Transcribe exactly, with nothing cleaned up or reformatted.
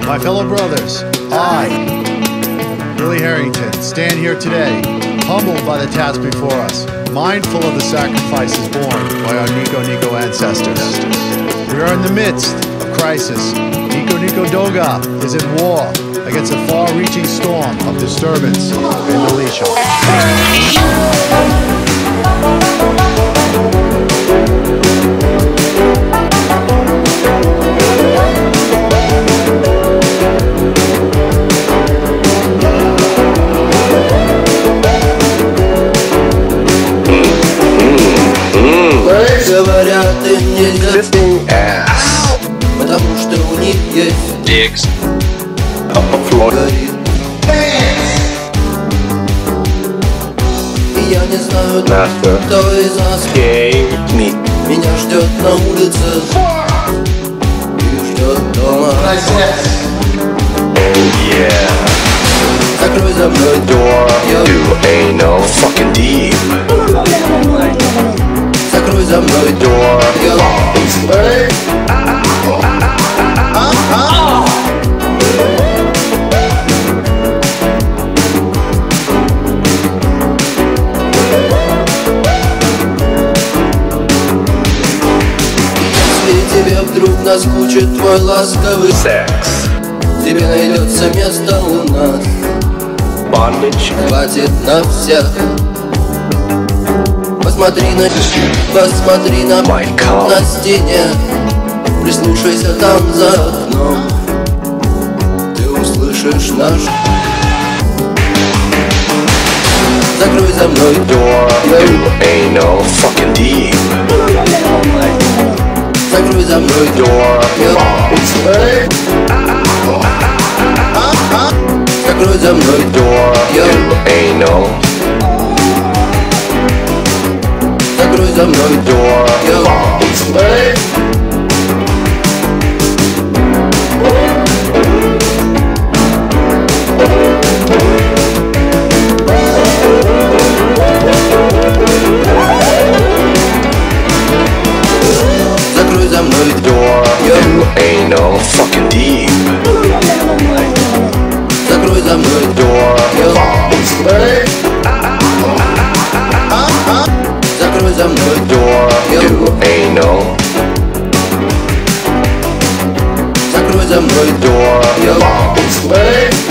My fellow brothers, I, Billy Harrington, stand here today, humbled by the task before us, mindful of the sacrifices borne by our Nico Nico ancestors. We are in the midst of crisis. Nico Nico Doga is at war against a far-reaching storm of disturbance in Malaysia. Говорят, им нельзя, потому что у них есть dicks. горит. И я не знаю, Master. кто из нас Game me. меня ждет на улице и ждет дома. Yeah. Закрой за мной Door Я- to anal fucking deep. Закрой за мной Door. Я- Если тебе вдруг наскучит твой ласковый Sex. тебе найдется место у нас. Bondage. Хватит на всех. Посмотри на, посмотри на, My God. на стене. Прислушайся там за окном. Ты услышишь наш. Закрой за мной Door to anal fucking deep. Закрой за мной Door. Я- Закрой за мной Door Я- to anal. Закрой за мной Door. Я- Закрой за мной Door Я- to anal fucking deep. Закрой за мной Door. Я- Закрой за мной Door Я- to anal. Закрой за мной Door. Я-